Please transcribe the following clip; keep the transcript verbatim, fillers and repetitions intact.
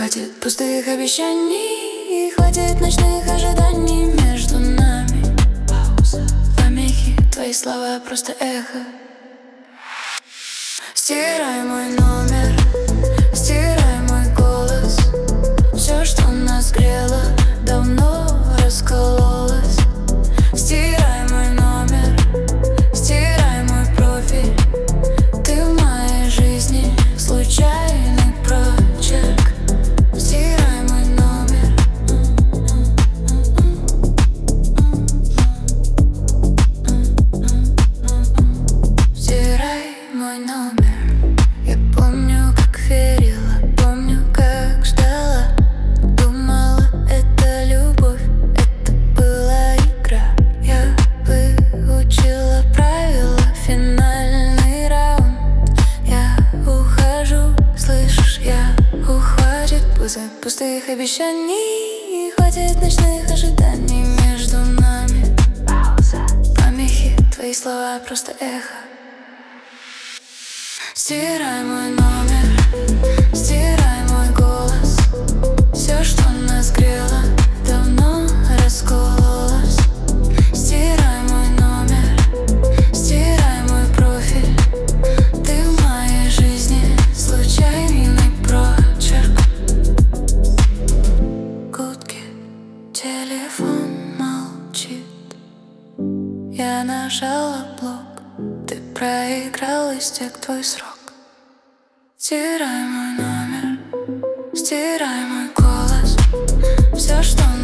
Хватит пустых обещаний, хватит ночных ожиданий между нами. Пауза, помехи, твои слова просто эхо. Стирай мой номер, стирай мой голос. Все, что нас грело, давно раскололось. Стирай мой номер, стирай мой профиль. Ты в моей жизни случайный прочерк. Стирай мой номер. Стирай мой номер. Я помню, как верила, помню, как ждала. Думала, это любовь, это была игра. Я выучила правила, финальный раунд. Я ухожу, слышишь, я ухватит пузырь пустых обещаний, хватит ночных ожиданий между нами. Пауза, помехи, твои слова просто эхо. Стирай мой номер, стирай мой голос. Все, что нас грело, давно раскололось. Стирай мой номер, стирай мой профиль. Ты в моей жизни случайный прочерк. Гудки, телефон молчит. Я нажала блок, ты проиграл, истек твой срок. Стирай мой номер, стирай мой голос. Все, что